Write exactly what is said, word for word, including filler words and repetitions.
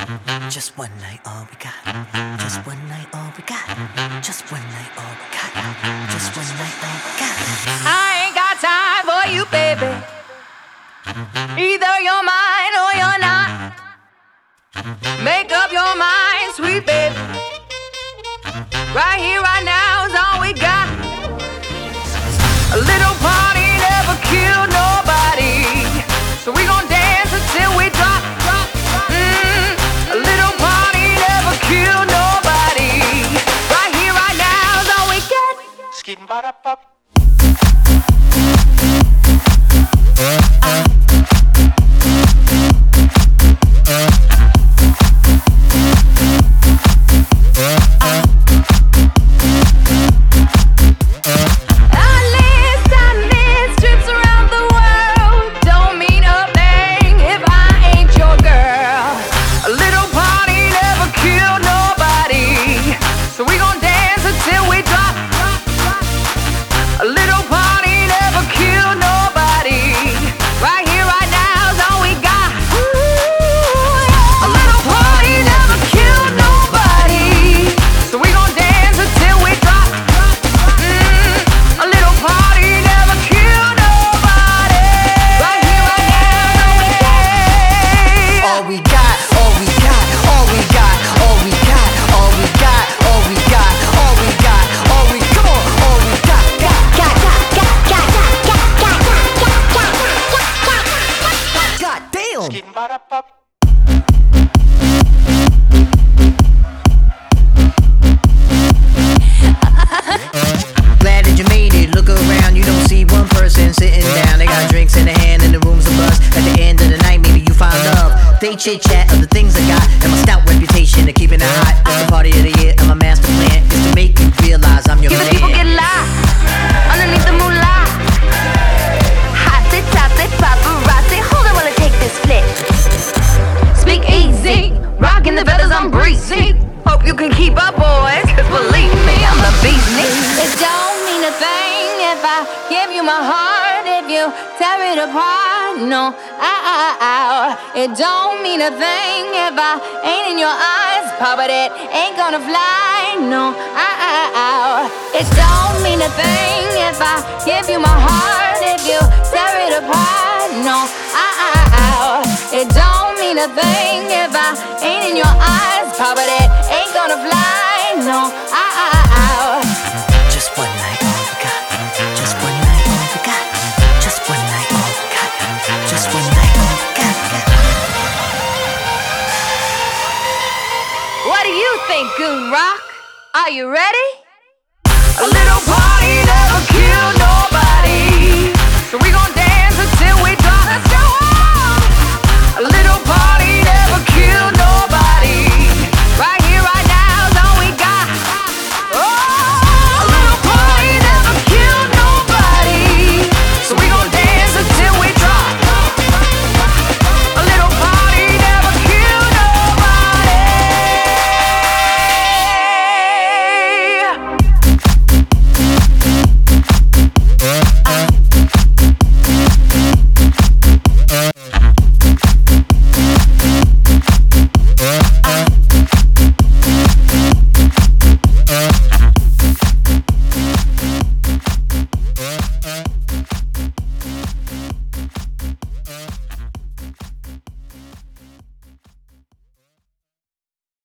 Just one night, all we got. Just one night, all we got. Just one night, all we got. Just one night, all we got. I ain't got time for you, baby. Either you're mine or you're not. Make up your mind, sweet baby. Right here, right now is all we got. A little party never killed nobody, so we gon' dance until we drop, drop, drop. Mm, a little party never killed nobody. Right here, right now is all we got. Skidding ba da pop. Glad that you made it. Look around, you don't see one person sitting down. They got drinks in their hand and the room's a buzz. At the end of the night, maybe you find love. They chit chat of the things I got and my stout reputation of keeping it hot. It's the party of the year and my master plan is to make you realize I'm your Give man. the people get live underneath the moonlight. Hotty totty paparazzi. Hold on while I take this flick. Speak easy, rocking the feathers, I'm breezy. Hope you can keep up, boys, cause believe me, I'm the beast. It don't mean a thing if I give you my heart, if you tear it apart. No, ow, ow, ow. It don't mean a thing if I ain't in your eyes, Pop, but it ain't gonna fly. No, ow, ow, ow. It don't mean a thing if I give you my heart, if you tear it apart. No, ow, ow, ow. It don't mean a thing if I ain't in your eyes, Pop, but it ain't gonna fly. No, ow, ow, ow. Just one night, all we got. Just one night, all we got. Just one night, all we got. Just one night, all we got. What do you think, Goon Rock? Are you ready? A little party never killed nobody.